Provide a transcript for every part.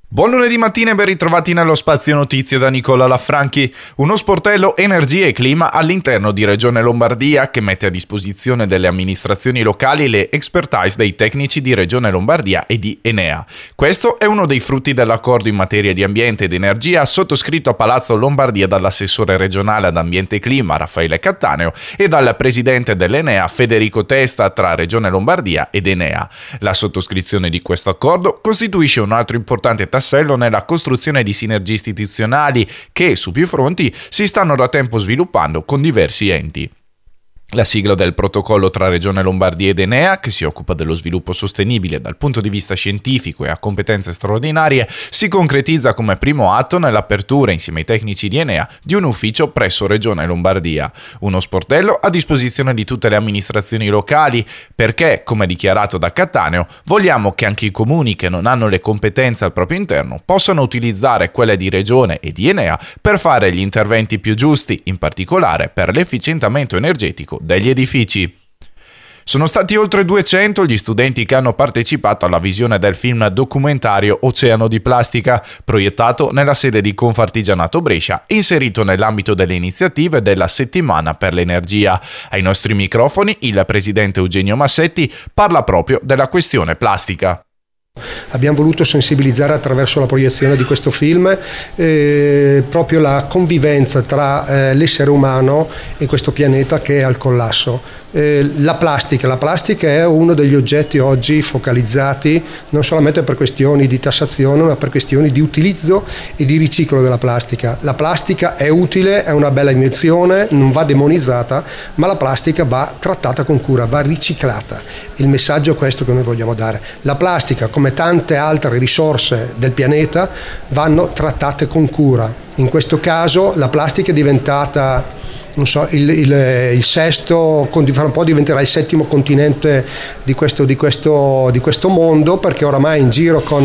Buon lunedì mattina e ben ritrovati nello Spazio Notizie da Nicola Lafranchi. Uno sportello energia e clima all'interno di Regione Lombardia che mette a disposizione delle amministrazioni locali le expertise dei tecnici di Regione Lombardia e di Enea. Questo è uno dei frutti dell'accordo in materia di ambiente ed energia sottoscritto a Palazzo Lombardia dall'assessore regionale ad ambiente e clima Raffaele Cattaneo e dal presidente dell'Enea Federico Testa tra Regione Lombardia ed Enea. La sottoscrizione di questo accordo costituisce un altro importante tassello nella costruzione di sinergie istituzionali che, su più fronti, si stanno da tempo sviluppando con diversi enti. La sigla del protocollo tra Regione Lombardia ed Enea, che si occupa dello sviluppo sostenibile dal punto di vista scientifico e ha competenze straordinarie, si concretizza come primo atto nell'apertura, insieme ai tecnici di Enea, di un ufficio presso Regione Lombardia. Uno sportello a disposizione di tutte le amministrazioni locali, perché, come dichiarato da Cattaneo, vogliamo che anche i comuni che non hanno le competenze al proprio interno possano utilizzare quelle di Regione e di Enea per fare gli interventi più giusti, in particolare per l'efficientamento energetico degli edifici. Sono stati oltre 200 gli studenti che hanno partecipato alla visione del film documentario Oceano di Plastica, proiettato nella sede di Confartigianato Brescia, inserito nell'ambito delle iniziative della Settimana per l'Energia. Ai nostri microfoni il presidente Eugenio Massetti parla proprio della questione plastica. Abbiamo voluto sensibilizzare attraverso la proiezione di questo film proprio la convivenza tra l'essere umano e questo pianeta che è al collasso. La plastica è uno degli oggetti oggi focalizzati non solamente per questioni di tassazione ma per questioni di utilizzo e di riciclo della plastica. La plastica è utile, è una bella invenzione, non va demonizzata, ma la plastica va trattata con cura, va riciclata. Il messaggio è questo che noi vogliamo dare. La plastica, come tante altre risorse del pianeta, vanno trattate con cura. In questo caso la plastica è diventata il sesto, fra un po' diventerà il settimo continente di questo mondo, perché oramai in giro con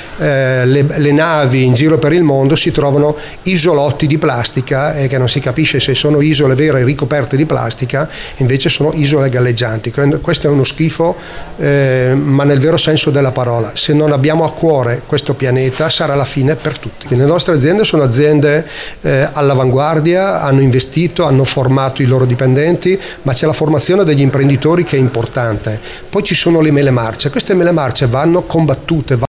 le navi in giro per il mondo si trovano isolotti di plastica e che non si capisce se sono isole vere ricoperte di plastica, invece sono isole galleggianti. Questo è uno schifo, ma nel vero senso della parola. Se non abbiamo a cuore questo pianeta sarà la fine per tutti. Le nostre aziende sono aziende all'avanguardia, hanno investito, hanno formato i loro dipendenti, ma c'è la formazione degli imprenditori che è importante. Poi ci sono le mele marce. Queste mele marce vanno combattute,